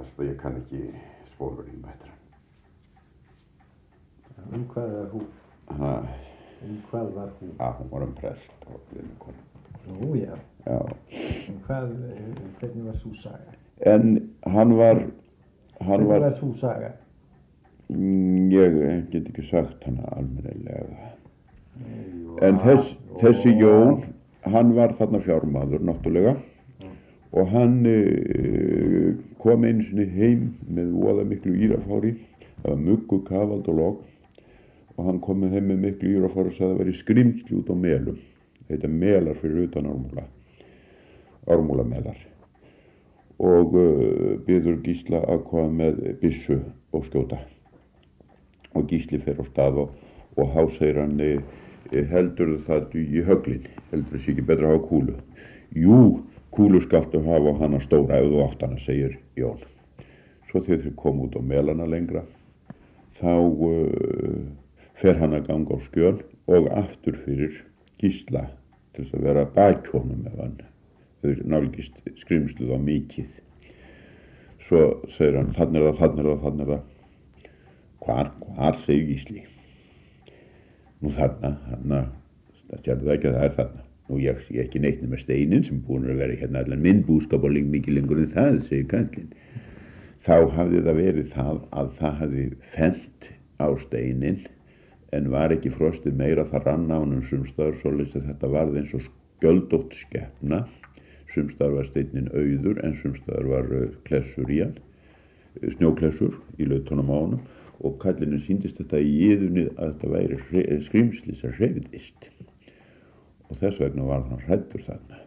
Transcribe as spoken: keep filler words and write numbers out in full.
svo ég kann ekki spólverðin betra. Um hvað var hún? Ha, Um hvað var hún? að hún var um prest og vinnukona. Nú, já. Já. En hvað, hvernig var sú saga? En hann var, hann Hvernig var, var sú saga? mm, ég get ekki sagt hana almennilega. Jú, En þess, jú. þessi Jón, hann var þarna fjármaður náttúrulega og hann uh, kom einu sinni heim með voða miklu írafári, það var muggu, kafald og logn og hann kom með heim með miklu írafári og sagði að það væri skrimsli út á melum, þetta melar fyrir utan Ármúla, Ármúlamelar og uh, biður Gísla að koma með byssu og skjóta og Gísli fer á stað og, og þá segir hann e, heldur það í höglin, heldur það sé ekki betra að hafa kúlu. Jú, kúlu skaltu hafa á hana stóra ef þú átt hana, segir Jón. Svo þegar þeir kom út á melana lengra, þá uh, fer hann að ganga á skjöl og aftur fyrir Gísla til þess að vera bakjónum ef hann þau nálgist skrimsluð á mikið. Svo segir hann, þannig er það, þannig er það, þannig er það. Hvar, hvar, segir Gísli. Nú þarna, þarna, það sérðu það ekki að það er þarna. Nú ég sé ekki neitt nema steinin sem búin að vera hérna allan minn búskap og mikið lengur en það, segir kallinn. Þá hafði það verið það að það hafði fennt á steinin en var ekki frostið meira, það rann á honum sumstaðar svoleiðis að þetta varð eins og skjöldótt skepna. Sumstaðar var steinin auður en sumstaðar var klessur í hann, snjóklessur í lautunum á honum og kallinu sýndist þetta í iðunni að þetta væri skrimsli sem hreyfðist og þess vegna var hann hræddur þarna.